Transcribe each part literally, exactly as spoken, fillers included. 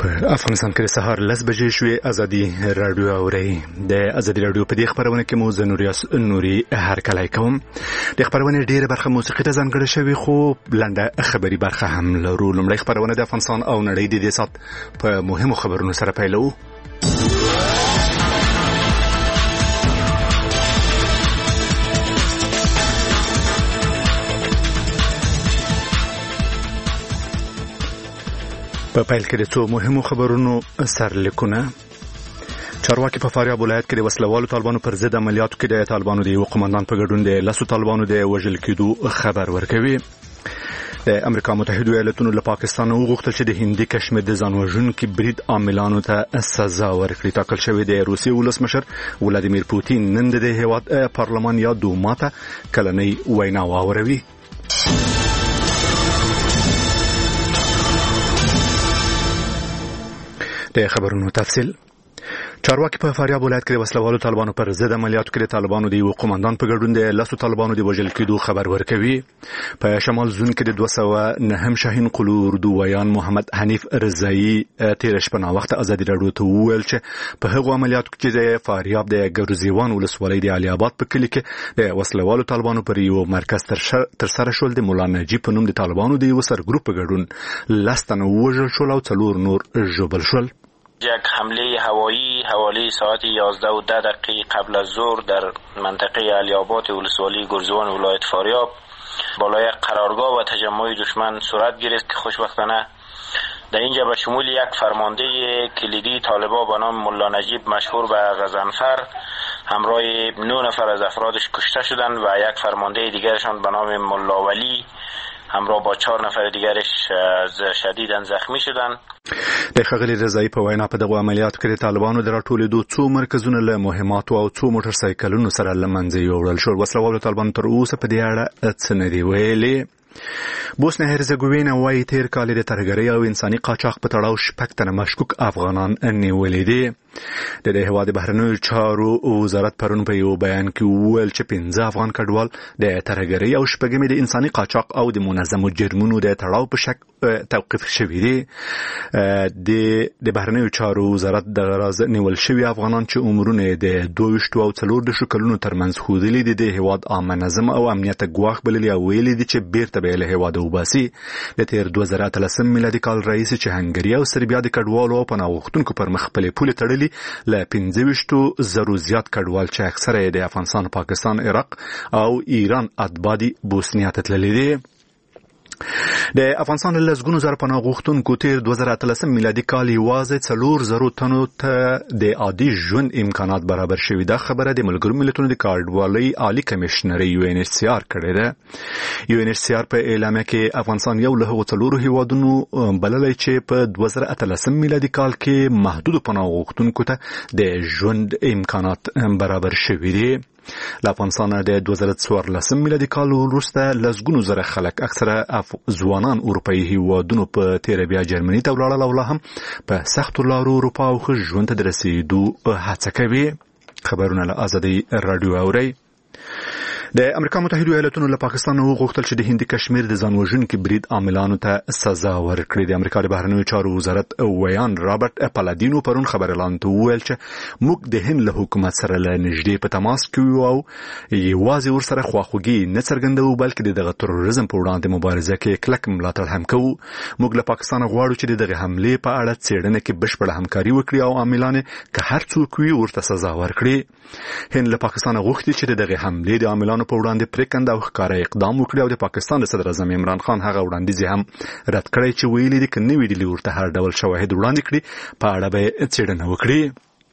په افغانستان کې سهار لس بجې شوې. ازادي رادیو اوري. د ازادي رادیو په دې خبرونه کې مو زنوریاس نوري هرکلی کوم. د خبرونه ډیره برخه موسیقي ته ځانګړې شوې، خو لنډه خبري برخه هم لرو. لومړی خبرونه د افغانستان او نړۍ د دې سات په مهمو خبرونو سره پیلو. په پیل کې د څو مهمو خبرونو سرلیکونه. چارواکي په فاریاب ولایت کې د وسلوالو طالبانو پر ضد عملیاتو کې د طالبانو د یو قومندان په ګډون د لسو طالبانو د وژل کېدو خبر ورکوي. د امریکا متحده ایالاتونو له پاکستان وغوښتل چې د هندي کشمیر د ځانوژونکي برید عاملانو ته سزا ورکړي. ټاکل شوی د روسیې ولسمشر ولادیمیر پوتین نن د هیواد پارلمان یا دوما ته کلنۍ وینا واوروي. د خبرونو تفصیل. چارواکي په فاریاب ولایت کې د وسلوالو طالبانو پر ضد عملیاتو کې د طالبانو د یو قومندان په ګډون د لسو طالبانو د وژل کېدو خبر ورکوي. په شمال زون کې د دوه سوه نهم شاهین قلو اردوویان محمد حنیف رضایی تیر شپه ناوخته ازادي رادیو ته وویل چې په هغو عملیاتو کې د فاریاب د ګرزیوان ولسوالۍ د علي آباد په کلي کې د وسلوالو طالبانو پر یو مرکز تر سره شول. د مولا نجیب په نوم د طالبانو د یو سرګروپ په ګډون لس تنه وژل شول او څلور نور ژوبل شول. یک حمله هوایی حوالی ساعت یازده و ده دقیقه قبل از ظهر در منطقه علی آباد ولسوالی گرزوان ولایت فاریاب بالای قرارگاه و تجمع دشمن صورت گرفت که خوشبختانه در اینجا به شمول یک فرمانده کلیدی طالبان به نام مولا نجیب مشهور به غضنفر همراه نه نفر از افرادش کشته شدند و یک فرمانده دیگرشان به نام مولا ولی همراه با چهار نفر دیگرش شدیداً زخمی شدند. د ښاغلي رضایی په وینا په دغه عملیاتو کې د طالبانو د راټولېدو څو مرکزونه له مهماتو او څو موټر سایکلونو سره له منځه یوړل شول. وسلوالو طالبانو تر اوسه په دې اړه څه نه دي ویلي. بوسنیا هرزګوینا وايي تیر کال د ترهګرۍ او انساني قاچاق په تړاو شپږ تنه مشکوک افغانان نیولي دي. د دې هیواد بهرنیو چارو وزارت پرون په یو بیان کې وویل چې پنځه افغان کډوال د ترهګرۍ او شپږم د انساني قاچاق او د منظمو جرمونو د تړاو په شک توقیف شوي دي. د د بهرنیو چارو وزارت د راز نیول شوي افغانان چې عمرونه د دوه ویشت او څلور دېرش کلونو ترمنځ ښودلي دي د هیواد عامه نظم او امنیت ګواښ بللي او ویلي دي چې بیرته به له هیواده وباسي. د تیر دوه زره اتلسم میلادي کال راهیسې چې هنګري او سربیا د کډوالو او پناه غوښتونکو پر مخ خپلې پولې تړلي له پنځه ویشتو زرو زیات کډوال چې اکثره یې د افغانستان، پاکستان، عراق او ایران اتباع دي بوسنیا ته تللي دي. د افغانستان لسګونو زره پناه غوښتونکو تیر دوه زره اتلسم میلادي کال یوازې څلور زرو تنو ته د عادي ژوند امکانات برابر شوي. دا خبره د ملګرو ملتونو د کډوالۍ عالی کمشنري یو ان ایچ سی آر کړې ده. یو ان ایچ سی آر په اعلامیه کې افغانستان یو له هغو څلورو هیوادونو بللی چې په دوه زره اتلسم میلادي کال کې محدودو پناه غوښتونکو ته د ژوند امکانات برابر شوي دي. له افغانستان د دوه زره څوارلسم میلادي کال وروسته لسګونو زره خلک اکثره ځوانان اروپایي هیوادونو په تیره بیا جرمني ته ولاړل او لا هم په سختو لارو اروپا او ښه ژوند ته د رسېدو هڅه کوي. خبرونه له ازادي رادیو اورئ. د امریکا متحده ایالاتونو له پاکستان وغوښتل چې د هندي کشمیر د ځانوژونکي برید عاملانو ته سزا ورکړي. د امریکا د بهرنیو چارو وزارت ویان رابرټ پالادینو پرون خبرلاند ته وویل چې موږ د هند له حکومت سره له نږدې په تماس کې یو او یوازې ورسره خواخوږي نه څرګندوو بلکې د دغه تروریزم په وړاندې مبارزه کې کلک ملاتړ هم کوو. موږ له پاکستان غواړو چې دغه حملې په اړه څېړنه کې بشپړه همکاري وکړي او عاملان که هر څوک وي ورته سزا ورکړي. هند له پاکستان غوښتي چې دغه حملې د عاملانو په وړاندې پریکند او ښکاره اقدام وکړي او د پاکستان د صدر اعظم عمران خان هغه وړاندیز هم رد کړی چې ویلي دي که نوي ډلې ورته هر ډول شواهد وړاندې کړي په اړه به څېړنه وکړي.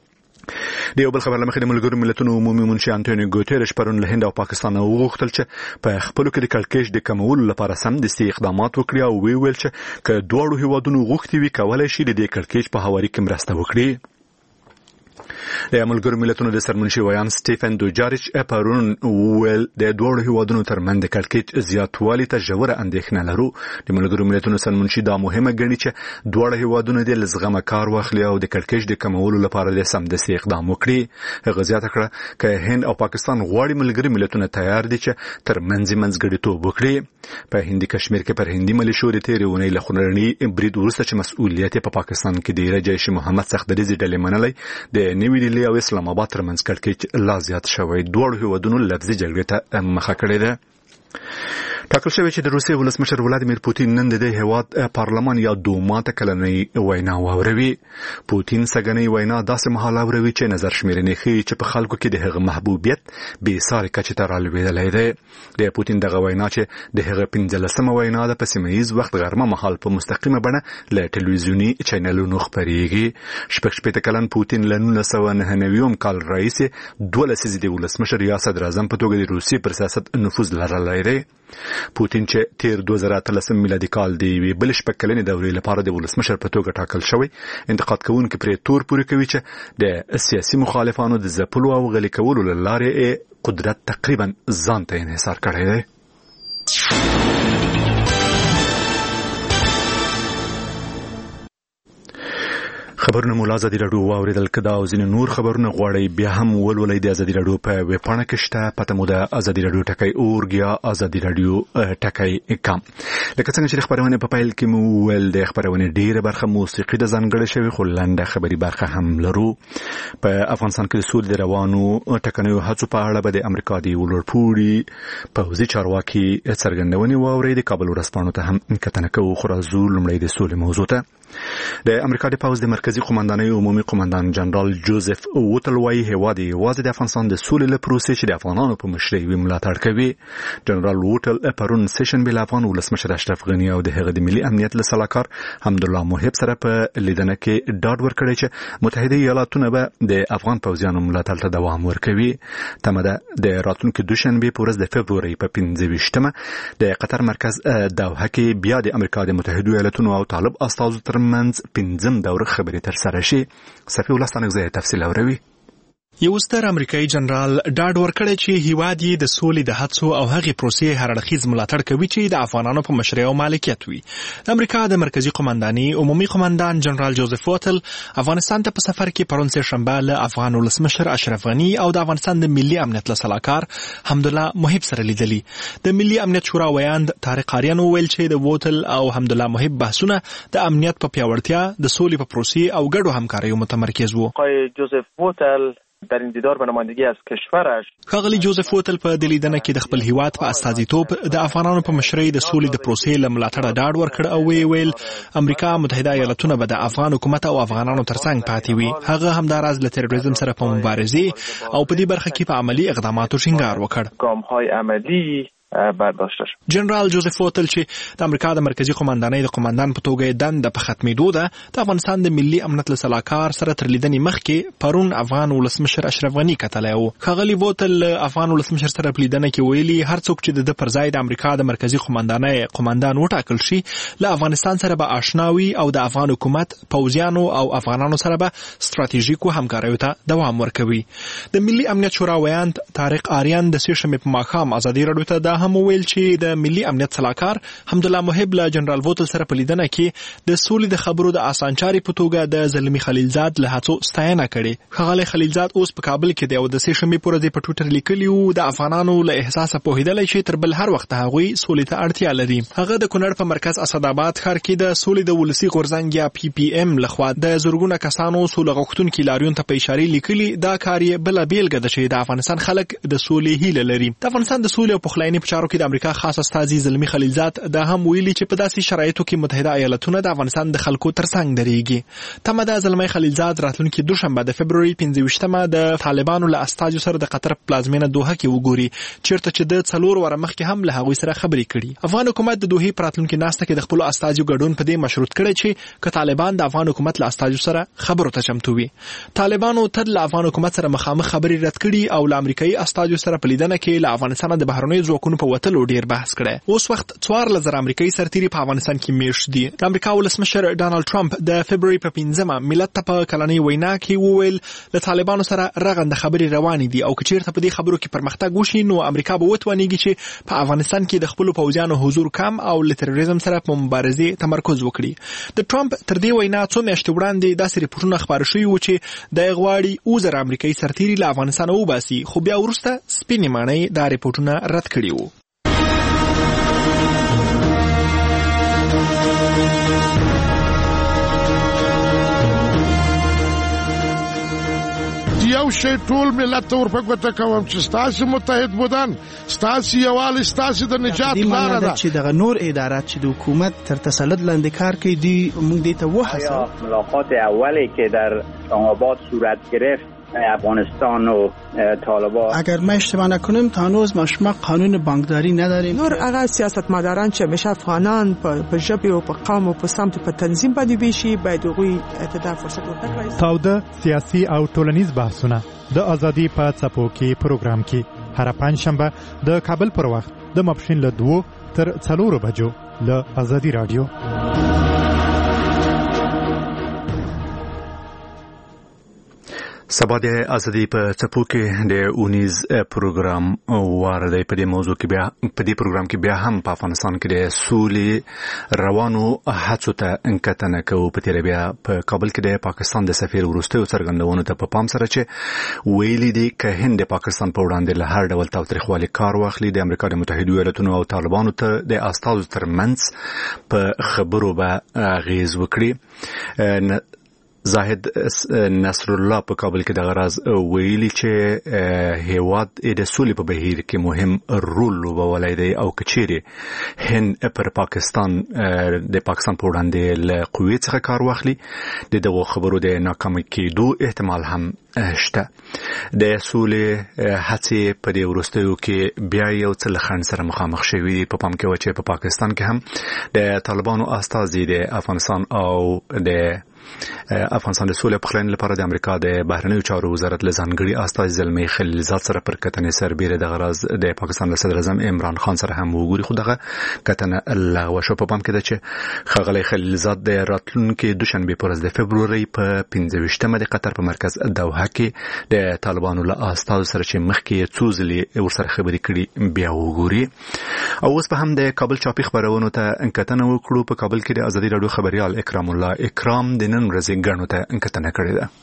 د یو بل خبر له مخې د ملګرو ملتونو عمومي منشي انټونیو ګوتریش پرون له هند او پاکستان وغوښتل چې په خپلو کې د کړکېچ د کمولو لپاره سمدستي اقدامات وکړي او ویل چې که دواړو هیوادونو غوښتي وي کولی شي د دې کړکېچ په هواري کې مرسته وکړي. د ملګرو ملتونو د سرمنشي ویان سټیفن دوجاریچ پرون ویل د دوه هیوادونو ترمنځ د کړکېچ زیاتوالي ته ژوره اندېښنه لرو. د ملګرو ملتونو سرمنشي دا مهمه ګڼي چې دوه هیوادونه د لزغمه کار واخلي او د کړکېچ د کمولو لپاره د سمدستي اقدام وکړي. هغه زیاته کړه چې هند او پاکستان غواړي ملګري ملتونه تیار دي چې ترمنځ منځګړیتوب وکړي. په هندي کشمیر کې پر هندي ملیشو د تیرې اونۍ له خونړني برید وروسته چې مسؤلیت په پاکستان کې د جیش محمد سختدریزي ډلې منلای د نوی ډیلی او اسلام آباد ترمنځ کړکېچ لا زیات شوی. دوه هیوادونو لفظي جګړې ته مخه کړې ده. ټاکل شوی چې د روسیې ولسمشر ولادیمیر پوتین نن د هیواد پارلمان یا دوما ته کلنۍ وینا واوروي. پوتین سګنۍ وینا داسې مهال واوروي چې نظر شمیرنې ښیي چې په خلکو کې د هغه محبوبیت بې ساري کچې ته رالوېدلی دی. د پوتین دغه وینا چې د هغه پنځلسمه وینا ده په سیمه ییز وخت غرمه مهال په مستقیمه بڼه له ټلویزیوني چینلونو خپرېږي. شپږ شپېته کلن پوتین له نولس سوه نهه نوي کال راهیسې دوه لسیزې د ولسمشر یا صدر اعظم په توګه د روسیې پر سیاست نفوذ لرلی دی. پوتین چې تیر دوه زره اتلسم میلادي کال دی وی بل شپږ کلنې دورې لپاره د ولسمشر په توګه ټاکل شوی، انتقاد کوونکي پرې تور پورې کوي چې د سیاسي مخالفانو د ځپلو او غلي کولو له لارې قدرت تقریبا ځان ته انحصار کړی دی. خبرونه مولا ازادي راډیو واوریدل. کدا او ځینې نور خبرونه غواړي بیا هم ولولئ د ازادي راډیو په ویب پاڼه کې شته. پته مو د ازادي راډیو ټکی اورګ یا ازادي راډیو ټکی کام. لکه څنګه چې خبرونه په پیل کې مو ول د خبرونه ډیره برخه موسیقي د ځانګړې شوی، خو لنډه خبري برخه هم لرو. په افغانستان کې د سود د روانو ټکنیو هڅو په اړه به د امریکا د ولورپوړي پوځي چارواکي څرګندونې واوري. د کابل ورځپاڼو ته هم کتنه کوو. خو راځو لومړی د سولې موضوع ته. د امریکا د پوځ د مرکزی قومندانۍ عمومي قومندان جنرال جوزف ووتل وايي هیواد یوازې د افغانستان د سولې له پروسې چې د افغانانو په مشرۍ وی ملاتړ کوي. جنرال ووتل پرون سیشن بل افغان ولسمشر اشرف غنی او د هغه د ملي امنیت له سلاکار حمدالله محب سره په لیدنه کې ډاډ ورکړی چې متحده ایالاتونه به د افغان پوځیانو ملاتړ ته دوام ورکوي. تمه ده د راتلونکي دوشنبه په ورځ د فبرورۍ په پنځه ویشتمه د قطر مرکز دوحه کې بیا د امریکا د متحده ایالاتونو او طالب استازو تر منځ پنځم دوره خبرې تر سره شي. صفي ولستانک زه تفصیل اوري. یو ستر امریکایي جنرال ډاډ ورکړی چې هیواد یې د سولې د هڅو او هغې پروسې هر اړخیز ملاتړ کوي چې د افغانانو په مشرۍ او مالکیت وي. د امریکا د مرکزی قومندانۍ عمومي قومندان جنرال جوزف ووتل افغانستان ته په سفر کې پرون سه شنبه له افغان ولسمشر اشرف غنی او د افغانستان د ملي امنیت له سلاکار حمدالله محب سره لیدلي. د ملي امنیت شورا ویاند طارق آریان وویل چې د ووتل او حمدالله محب بحثونه د امنیت په پیاوړتیا، د سولې په پروسې او ګډو همکاریو متمرکز وو. جوزف ووتل در این دیدار به نمایندگی از کشورش ښاغلي جوزف ووتل په دې لیدنه کې د خپل هیواد په استازیتوب د افغانانو په مشرۍ د سولې د پروسې له ملاتړه ډاډ ورکړ او وی ویل امریکا متحده ایالاتونه به د افغان حکومت او افغانانو ترڅنګ پاتې وي. هغه همداراز له تروریزم سره په مبارزې او په دې برخه کې په عملی اقداماتو ټینګار وکړ. ګام‌های عملی برداشته شد. جنرال جوزف ووتل چې د امریکا د مرکزی قومندانۍ د قومندان په توګه دنده په ختمېدو ده، د افغانستان د ملي امنیت له سلاکار سره تر لیدنې مخکې پرون افغان ولسمشر اشرف غنی کتلی و. ښاغلي ووتل افغان ولسمشر سره په لیدنه کې ویلي هر څوک چې د پر ځای د امریکا د مرکزی قومندانۍ قومندان وټاکل شي له افغانستان سره به آشنا وي او د افغان حکومت پوځیانو او افغانانو سره به ستراتیژیکو همکاریو ته دوام ورکوي. د ملي امنیت شورا ویاند طارق آریان د سه شنبې په ماښام ازادي راډیو ته دا هم ویل چې د ملي امنیت سلاکار حمدالله محب له جنرال ووتل سره په لیدنه کې د سولې د خبرو د اسانچاري په توګه د زلمی خلیلزاد له هڅو ستاینه کړې. ښاغلی خلیلزاد اوس په کابل کې دی او د سه شنبې په ورځ په ټویټر لیکلي وو د افغانانو له احساسه پوهېدلی چې تر بل هر وخت هغوی سولې ته اړتیا لري. هغه د کونړ په مرکز اسداباد ښار کې د سولې د ولسي غورځنګ یا پی پی ام لخوا د زرګونه کسانو سوله غوښتونکي لاریون ته په اشارې لیکلي. دا کار یې بله بیلګه ده چې د افغانستان خلک د سولې هیله لري. د افغانستان د سولې او پخلاینې په چارو کې د امریکا خاص استازي زلمی خلیلزاد دا هم ویلي چې په داسې شرایطو کې متحده ایالاتونه د افغانستان د خلکو ترڅنګ درېږي. تمه ده زلمی خلیلزاد راتلونکي دوشنبه د فبرورۍ پنځه ویشتمه د طالبانو له استازو سره د قطر پلازمینه دوحه کې وګوري، چیرته چې د څلور واره مخکې هم له هغوی سره خبرې کړي. افغان حکومت د دوحې په راتلونکي ناسته کې د خپلو استازو ګډون په دې مشروط کړی چې که طالبان د افغان حکومت له استازو سره خبرو ته چمتو وي. طالبانو تل له افغان حکومت سره مخامخ خبرې رد کړي او له امریکایي استازو سره په لیدنه کې له افغانستان د بهرنیو ځواکونو په وتلو ډیر بحث کړی. اوس وخت څوارلس زره امریکایي سرتیري په افغانستان کې میشت دي. د امریکا ولسمشر ډانلډ ټرمپ د فبروري په پنځمه ملت ته په کلنۍ وینا کې وویل له طالبانو سره رغنده خبرې روانې دي او که چیرته په دې خبرو کې پرمختګ وشي نو امریکا به وتوانیږي چې په افغانستان کې د خپلو پوځیانو حضور کم او له تروریزم سره په مبارزې تمرکز وکړي. د ټرمپ تر دې وینا څو میاشتې وړاندې داسې ریپورټونه خپاره شوي وو چې د غواړي اووه زره امریکایي سرتیري له افغانستانه وباسي، خو بیا وروسته سپینې ماڼۍ دا ریپورټونه رد کړي وو. یو شی ټول ملت ته ورپګوته کوم چې ستاسو متحد بودن، ستاسو یووالی، ستاسو د نجات لاره ده. چې دغه نور ادارات چې د حکومت تر تسلط لاندې کار کوي دی موږ دې ته وهڅوو. ملاقات اولی که در آباد صورت گرفت افغانستان و طالبان، اگر ما اشتباه نکنیم تا هنوز ما قانون بانکداری نداریم. نور هغه سیاستمداران چې همیشه افغانان په ژبه او په قوم او په سمت په تنظیم باندې بشي باید هغوی ته فرصت ورکړي. تاوده سیاسي او ټولنیز بحثونه د ازادي په څپو کې پروګرام کې هر پنځشنبه د کابل پر وخت د ماپښین له دوه تر څلورو بجو له ازادي رادیو. سبا د ازادي په څپو کې د اونیز پروګرام واره دی. په دې موضوع کې بیا په دې پروګرام کې بیا هم په افغانستان کې د سولې روانو هڅو ته انکتنه کوو. په تیر بیا په کابل کې د پاکستان د سفیر وروستیو څرګندونو ته په پام سره چې ویلي دي که هند د پاکستان په وړاندې له هر ډول تاوتریخوالي کار واخلي د امریکا د متحده ایالاتونو او طالبانو ته د استازو ترمنځ په خبرو به اغیز وکړي. زاهد نصر الله په کابل کې د غراز ویلي چې هیواد د سولې په بهیر کې مهم رول لوبولی دی او کچېرې هند پر پاکستان د پاکستان په وړاندې له قوې څخه کار واخلي د دغو خبرو د ناکامۍ کېدو احتمال هم شته. د سولې هڅې په دې وروستیو کې بیا یو څه له خنډ سره مخامخ شوي دي. په پام کې و چې په پاکستان کې هم د طالبانو استازي د افغانستان او د افغانستان د سولې پخلاینې لپاره د امریکا د بهرنیو چارو وزارت له ځانګړي استازي زلمي خلیلزاد سره پر کتنې سربېره د غرض د پاکستان له صدر اعظم عمران خان سره هم وګوري، خو دغه کتنه لغوه شو. په پام کې ده چې ښاغلی خلیلزاد د راتلونکي دوشنبې په ورځ د فبرورۍ په پنځه ویشتمه د قطر په مرکز دوحه کې د طالبانو له استازو سره چې مخکې څو ځلې ورسره خبرې کړي بیا وګوري. او اوس په هم د کابل چاپي خبرونو ته انکتنه وکړو. په کابل کې د ازادي راډیو خبريال اکرام الله اکرام د نن ورځې ګڼو ته انکتنه کړې ده.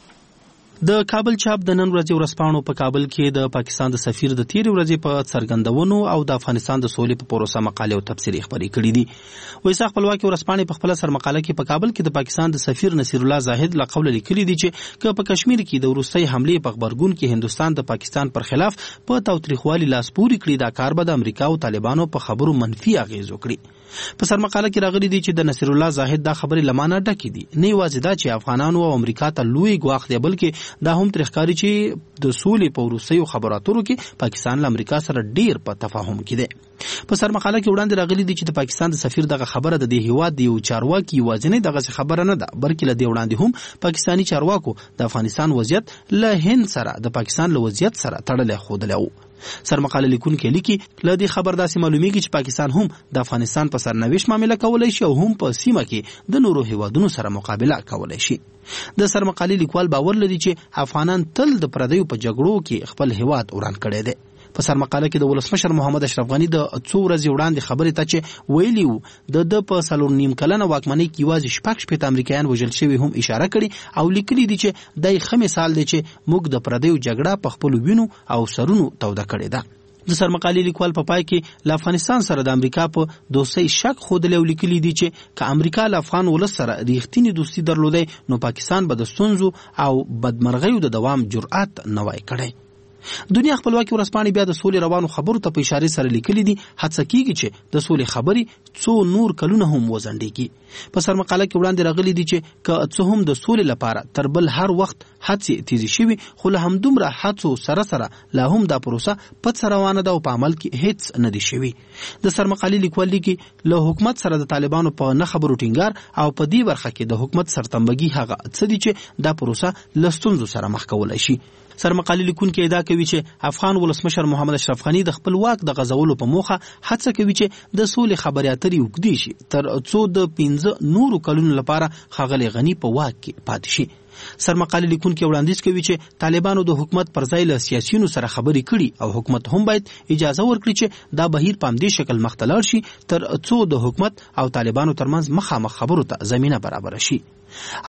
د کابل چاپ د نن ورځې ورځپاڼو په کابل کې د پاکستان د سفیر د تیرې ورځې په څرګندونو او د افغانستان د سولې په پروسه مقالې او تبصرې خبرې کړې دي. وایي خپلواکي ورځپاڼې په خپل سر مقاله کې په کابل کې د پاکستان د سفیر نصیر الله زاهد له قوله لیکلي دي چې که په کشمیر کې د روسي حملې په خبرګون کې هندستان د پاکستان پر خلاف په تاوتریخوالي لاس پوري کړی دا کار به د امریکا او طالبانو په خبرو منفي اغیز وکړي. په سر مقاله کې راغلي دي چې د نصیر الله زاهد دا خبرې لمانه ډکې دي. نه یوازې دا چې افغانانو او امریکا ته لوی ګواښ دی بلکې دا هم ترخکاري چې د سولې په وروستیو خبرو اترو کې پاکستان له امریکا سره ډیر په تفاهم کې دی. په سر مقاله کې وړاندې راغلي دي چې د پاکستان د سفیر دغه خبره د دې هیواد د یو چارواکي یوازینۍ دغه خبره نه ده بلکې له دې وړاندې هم پاکستاني چارواکو د افغانستان وضعیت له هند سره د پاکستان له وضعیت سره تړلی ښودلی و. سر مقاله لیکونکي لیکي له دې خبر داسې معلومیږي چې پاکستان هم د افغانستان په سرنوشت معامله کولای شي او هم په سیمه کې د نورو هیوادونو سره مقابله کولای شي. د سر مقالې لیکوال باور لري چې افغانان تل د پردیو په جګړو کې خپل هیواد وران کړی دی. په سر مقاله کې د ولسمشر محمد اشرف غنی د څو ورځې وړاندې خبرې ته چې ویلي وو د د په څلور نیم کلنه واکمنۍ کې یوازې شپږ شپېته امریکایان وژل شوي هم اشاره کړې او لیکلي دي چې دا یې ښه مثال دی چې موږ د پردیو جګړه په خپلو وینو او سرونو توده کړې ده. د سر مقالې لیکوال په پای کې له افغانستان سره د امریکا په دوستۍ شک ښودلی او لیکلي دي چې که امریکا له افغان ولس سره ریښتینې دوستي درلودی نو پاکستان به د ستونزو او بدمرغیو د دوام جرأت نه وای کړی. دنیا خپلواکي ورځپاڼې بیا د سولې روانو خبرو ته په اشارې سره لیکلي دي هڅه کیږي چې د سولې خبرې څو نور کلونه هم وځنډېږي. په سر مقاله کې وړاندې راغلي دي چې که څه هم د سولې لپاره تر بل هر وخت هڅې تیزې شوي خو له همدومره هڅو سره سره لا هم دا پروسه پڅ روانه ده او په عمل کې هیڅ نه دي شوي. د سر مقالې لیکوال لیکي له حکومت سره د طالبانو په نه خبرو ټینګار او په دې برخه کې د حکومت سرتنبګي هغه څه دي چې دا پروسه له ستونزو سره مخ کولی شي. سر مقالې لیکونکي ادعا کوي چې افغان ولسمشر محمد اشرف غنی د خپل واک د غځولو په موخه هڅه کوي چې د سولې خبرې اترې وکړي شي تر څو د پنځه نورو کلونو لپاره ښاغلی غنی په واک کې پاتې شي. سرمقاله لیکونکي وړاندیز کوي چې طالبانو د حکومت پر ځای له سیاسیونو سره خبرې کړي او حکومت هم باید اجازه ورکړي چې دا بهیر په همدې شکل مخ ته لاړ شي تر څو د حکومت او طالبانو ترمنځ مخامخ خبرو ته زمینه برابره شي.